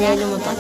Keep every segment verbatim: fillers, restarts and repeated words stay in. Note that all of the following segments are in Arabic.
ليلى مطر.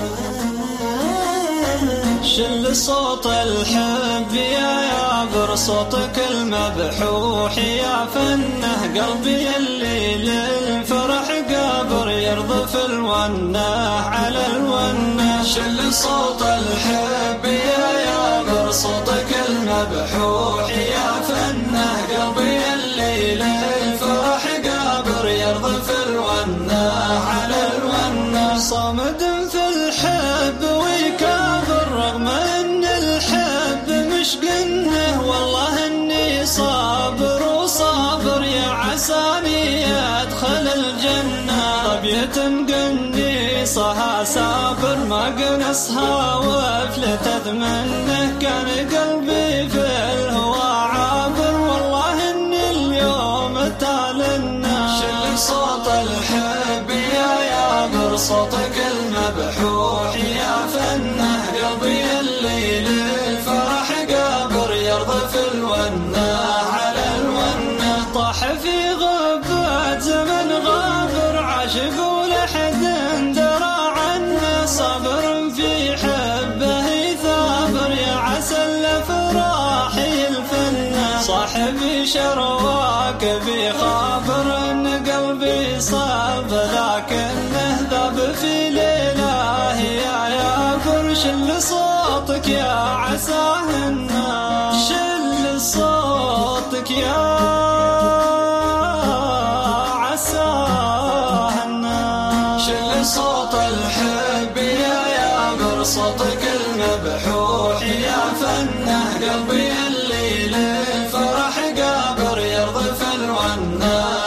شل صوت الحب يا يابر، صوتك المبحوح يا فنه، قلبي اللي للفرح قابر يرضف الونه على الونه. شل صوت الحب يا يابر، صوتك المبحوح يا فنه، قلبي اللي للفرح قابر يرضف الونه على الونه. صامد في الحب ويكابر رغم ان الحب مش قنه، والله اني صابر وصابر يا عساني ادخل الجنه. طبية قنيصها سافر ما قنصها وفلتت منه، كان قلبي في الهوى عابر والله اني اليوم تالنا. شل صوت الحب يا يابر، صوتك المبحوح يا فنه، قلبي اللي للفرح قابر يرضف الونه على الونه. طاح في غبات زمن غابر عاشق ولحد درى عنه، صابر في حبه ثابر يا عسى الافراح الفنه. صاحبي شرواك بخابر ان قلبي صاب لكنه ذاب في ليله يا يابر. شل صوتك يا عساه الناس، شل صوتك يا عساه الناس. شل صوت الحب يا يابر، صوتك المبحوح يا فنه، قلبي اللي للفرح قابر يرضف الونه